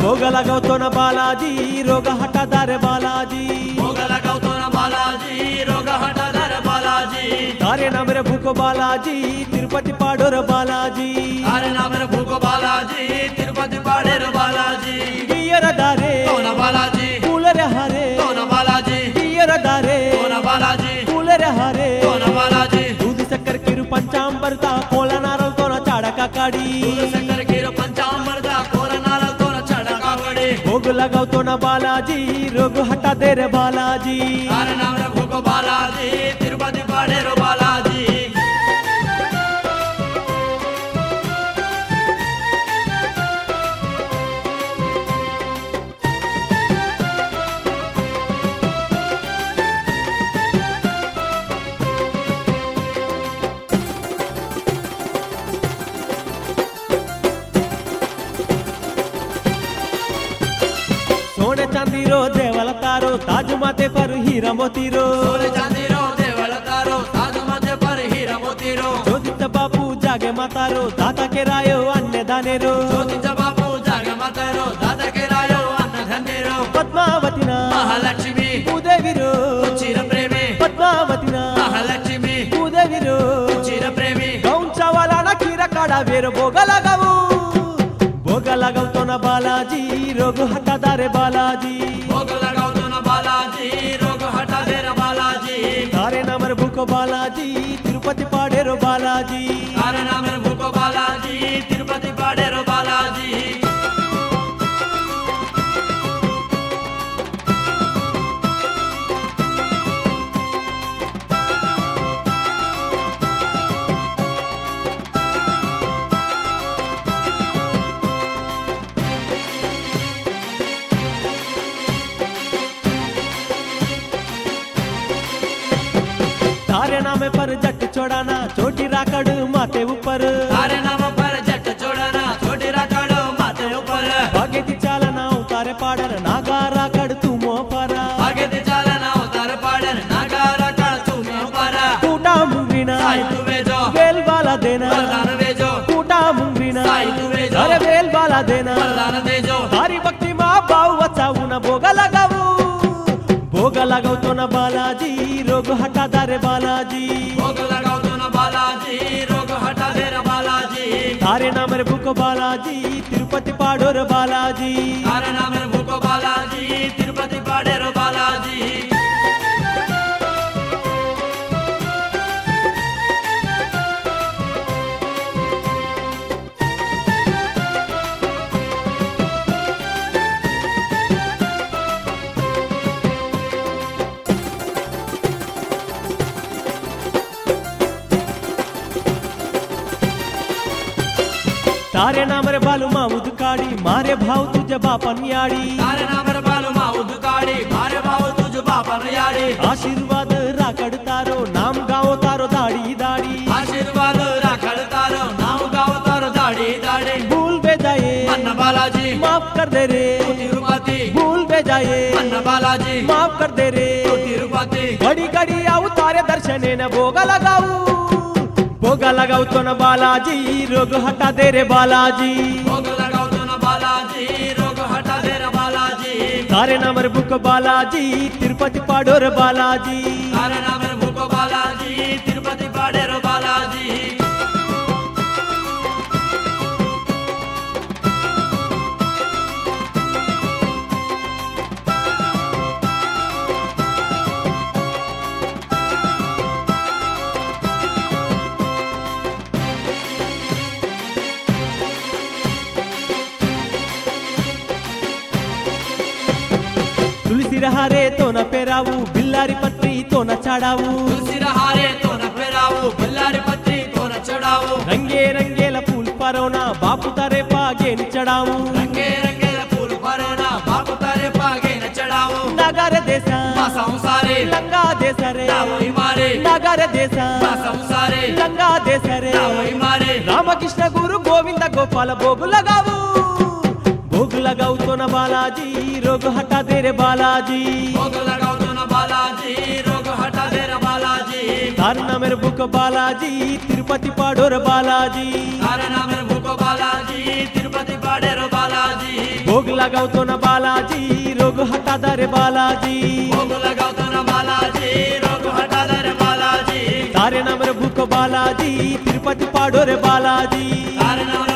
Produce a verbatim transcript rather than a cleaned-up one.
भोग लगावतो ना बालाजी रोग हटादार बालाजी भोग लगावतो ना बालाजी रोग हटादार बालाजी तारे नाम रे भूको बालाजी तिरुपति पाडोर बालाजी तारे नाम रे भूको बालाजी तिरुपति पाडोर बालाजी गियर दारे तो ना बालाजी फूल रे हरे तो ना बालाजी गियर दारे तो ना बालाजी फूल रे हरे तो ना बालाजी दूध शक्कर कीरु पंचामृता कोला नारल तो ना चाड़का काड़ी दूध शक्कर कीरु पंचामृता कोला नारल तो ना चाड़का काड़ी भोग लगावतो ना बालाजी रोग हटा दे रे बालाजी तारे नाम रे भूको बालाजी तिरुपति पाडोर बालाजी सोने चांदी रो देवल तारो ताज माथे पर हीरा मोती रो सोने चांदी रो देवल तारो ताज माथे पर हीरा मोती रो ज्योतिष बापू जागे माता रो दाता के रायो अन्य दाने रो ज्योतिष बापू जागे माता रो दाता के रायो अन्न धन्य रो पद्मावती ना महालक्ष्मी भूदेवी रो चिर प्रेमी पद्मावती ना महालक्ष्मी भूदेवी रो चिर प्रेमी गौंचा वाला ना खीरा काढा वेर भोग लगावू भोग लगावतो ना बालाजी रोग हटा दारे बालाजी भोग लगावतो ना बालाजी रोग हटा दे रे बालाजी तारे नामर भूको बालाजी तिरुपति पाडेरो बालाजी तारे नाम रे भूको बालाजी तिरुपति पाडोर बालाजी तारे नामे पर जट चोड़ाना छोटी राकड़ माथे ऊपर तारे नाम पर जट चोड़ना छोटी राकड़ माथे ऊपर भागे ती चालना उतारे पाडर नागा राकड़ तू मोह परा आगे ते चालना उतार पाडर नागा राकड़ तू मोह परा कूटा मुंगरीना साई तू वेजो वेल बाला देना वरदान वेजो कूटा मुंगरीना साई तू वेजो अरे वेल बाला देना वरदान देजो तारी भक्ति मा बाऊ वचाऊ ना भोग लगावू भोग लगावतो ना बालाजी रोग हटा दारे बालाजी भोग लगावतो ना बालाजी रोग हटा दे रे बालाजी तारे नाम रे भूको बालाजी तिरुपति पाडोर बालाजी तारे नाम रे भूको बालाजी तिरुपति पाडोर बालाजी तारे नाम रे बालू माऊद काड़ी मारे भाव तुझे बापन याड़ी तारे नाम रे बालू माऊद काड़ी मारे भाव तुझ बापन याड़ी आशीर्वाद राकड़ तारो नाम गाओ तारो दाड़ी दाड़ी आशीर्वाद राखड़ तारो नाम गाओ तारो दाड़ी दाड़ी भूल बे जाए अन्न बालाजी माफ कर दे रे तिरुपति भूल बे जाए अन्न बालाजी माफ कर दे रे तिरुपति घड़ी घड़ी आऊ तारे दर्शने न भोग लगाऊ भोग लगावतो ना बालाजी रोग हटा दे रे बालाजी भोग लगावतो ना बालाजी रोग हटा दे रे बालाजी तारे नाम रे भूको बालाजी तिरुपति पाडोर बालाजी तारे नाम रे भूको बालाजी तिरुपति पाडोर बालाजी तुलसी रहारे तो न पेरावू बिल्लारी पत्री तो न चढ़ावू तुलसी रहारे तो न पेरावू बिल्लारी पत्री तो न चढ़ावू रंगे रंगेला फूल परोना बापू तारे पागे न चढ़ावू रंगे रंगेला फूल परोना बापू तारे पागे न चढ़ावू नगर देसा संसारे लंगा देसा रे वही मारे नगर देसा संसारे लंगा देसा रे वही मारे रामकृष्ण गुरु गोविंद गोपाल भोग लगावू भोग लगाऊ तो न बालाजी रोग हटा दे रे बालाजी भोग लगाऊ तो न बालाजी रोग हटा दे रे बालाजी तार नाम रे भूख बालाजी तिरुपति पाडोर बालाजी तारे नाम रे भूख बालाजी तिरुपति पाडोर बालाजी भोग लगाओ ना बालाजी रोग हटा दे रे बालाजी भोग लगाओ तो ना बालाजी रोग हटा दे रे बालाजी तारे नाम रे भूख बालाजी तिरुपति पाड़ो रे बालाजी तारे नाम